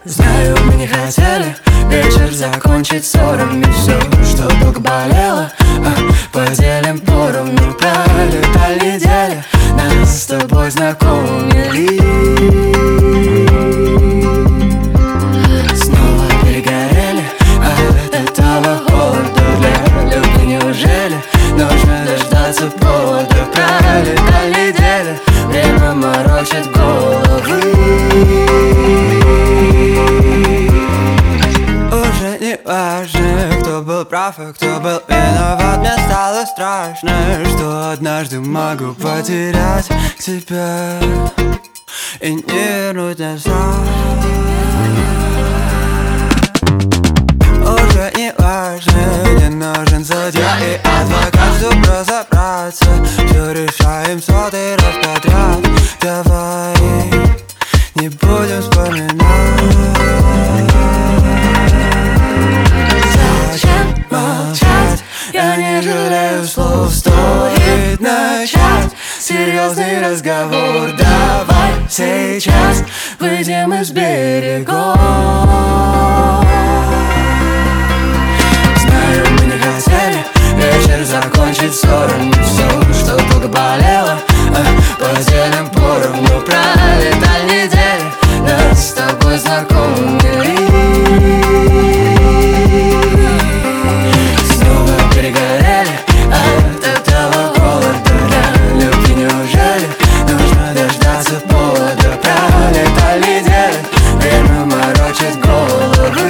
Знаю, мы не хотели вечер закончить ссором. И все, что долго болело, поделим поровну. Пролетали недели, нас с тобой знакомили. Снова перегорели от этого холода. Для любви неужели нужно дождаться повода? Пролетали недели, время морочит головы. Уже не важно, кто был прав, а кто был виноват. Мне стало страшно, что однажды могу потерять тебя и не вернуть назад. Уже не важно, не нужен судья и адвокат, чтобы разобраться. Все решаем сотый раз подряд. Давай не будем вспоминать. Зачем молчать? Я не жалею слов. Стоит начать серьезный разговор. Давай сейчас выйдем из берегов. Знаю, мы не хотели вечер закончить ссором. И все, что долго болело, поделим поровну. Пролетали недели, нас с тобой знакомили. Снова перегорели от этого холода. Для любви неужели нужно дождаться повода? Пролетали недели, время морочит головы.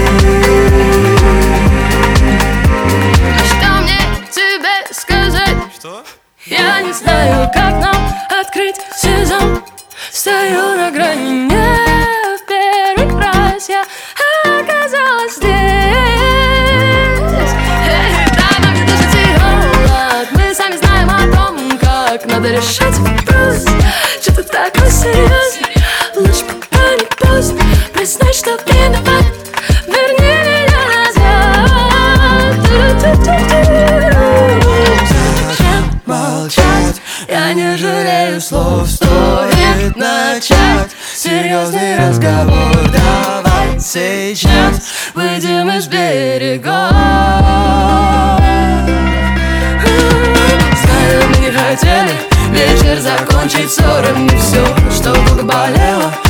Что мне тебе сказать? Что? Я не знаю, как нам открыть сезон. Стою на грани, не в первый раз я оказалась здесь. Дай нам не дышать холод. Мы сами знаем о том, как надо решать вопрос. Че ты такой серьезный? Лучше пока не поздно. Признай, что виноват. Верни меня назад. Зачем молчать? Я не жалею слов. Стоит начать серьезный разговор. Давай сейчас выйдем из берегов. Знаю, мы не хотели вечер закончить ссором. И все, что долго болело,